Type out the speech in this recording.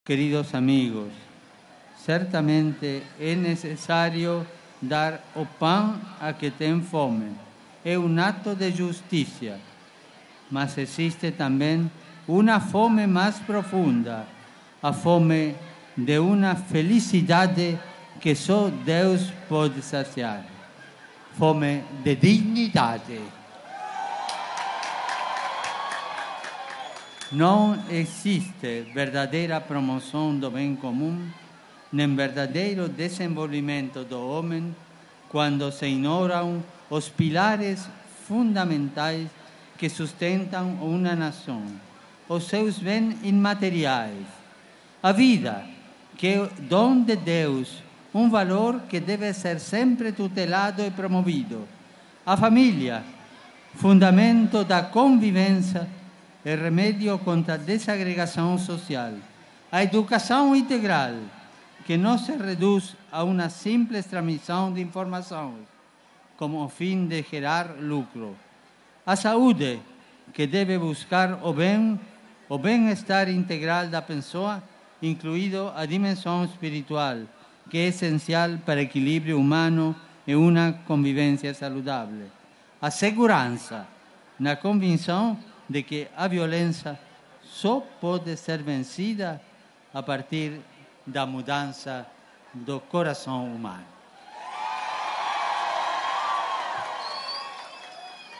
Queridos amigos, certamente é necessário dar o pão a quem tem fome. É um ato de justiça, mas existe também uma fome mais profunda, a fome de uma felicidade que só Deus pode saciar. Fome de dignidade. Não existe verdadeira promoção do bem comum, nem verdadeiro desenvolvimento do homem quando se ignoram os pilares fundamentais que sustentam uma nação, os seus bens imateriais, a vida, que é dom de Deus, um valor que deve ser sempre tutelado e promovido, a família, fundamento da convivência e remédio contra a desagregação social, a educação integral, que não se reduz a uma simples transmissão de informações, como fim de gerar lucro. A saúde, que deve buscar o bem-estar integral da pessoa, incluído a dimensão espiritual, que é essencial para o equilíbrio humano e uma convivência saudável. A segurança, na convicção de que a violência só pode ser vencida a partir da mudança do coração humano.